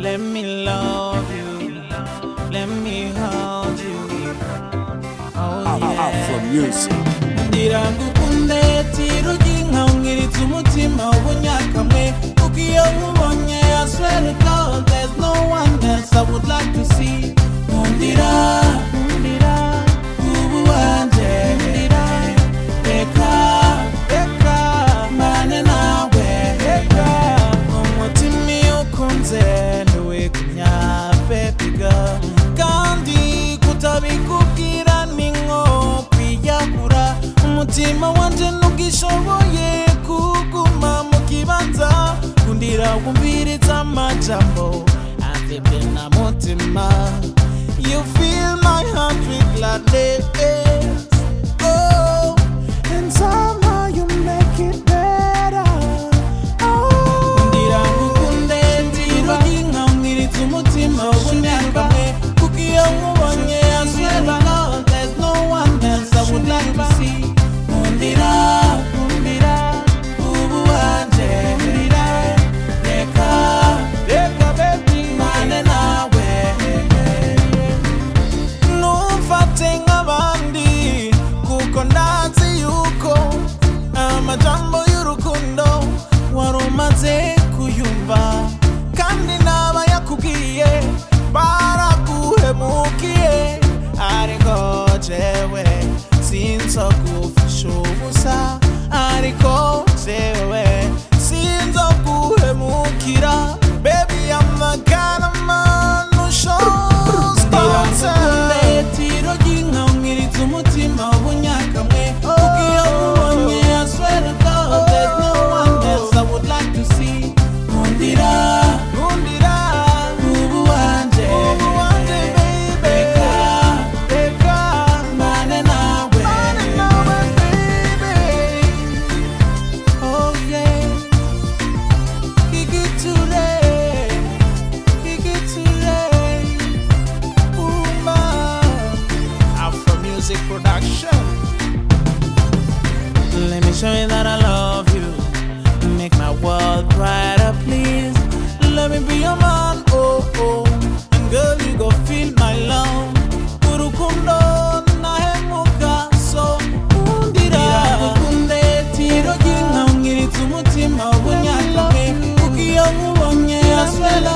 Let me love you, let me hold you. Oh yeah. Afro music. Ndirangukunde tiruginka ungiritse umutima ubunyakamwe ugiye ubonye. I swear to God there's no one else I would like to see. Mundira ubu wanje reka mane nawe umutima ukunze niwe kunya baby girl, kandi kutabikubwira ni nko kwiyakura. Umutima wanje ntugishoboye kuguma mu kibanza, kundira wumviriza amajambo afite na mutima. You fill my heart with gladness, oh, and somehow you make it better. Oh, kundira ngukunde tiruginka ungiritse umutima ubunyakamwe kugiye ubonye. I swear to God there's no one else I would like to see. Mundira ubu wanje reka baby mane nawe. Numfate nk'abandi kuko ndazi yuko amajambo y'urukundo warumaze kuyumva, kandi n'abayakubwiye baraguhemukiye. Ariko jewe sinzokufisha ubusa, ariko jewe sinzoguhemukira. Baby I'm the kind of man who shows concern. Tiruginka ungiritse umutima ubunyakamwe ugiye ubonye. I swear to God there's no one else I would like to see. Mundira ubu wanje reka mane nawe. Oh yeah, kigiture Uma Afro Music Production. Let me show you that I love you, make my world brighter please. Let me be your man, oh oh, and girl you go feel my love. Urukundo nahemuka so mundira ngukunde tiruginka ungiritse umutima ubunyakamwe ugiye ubonye. I swear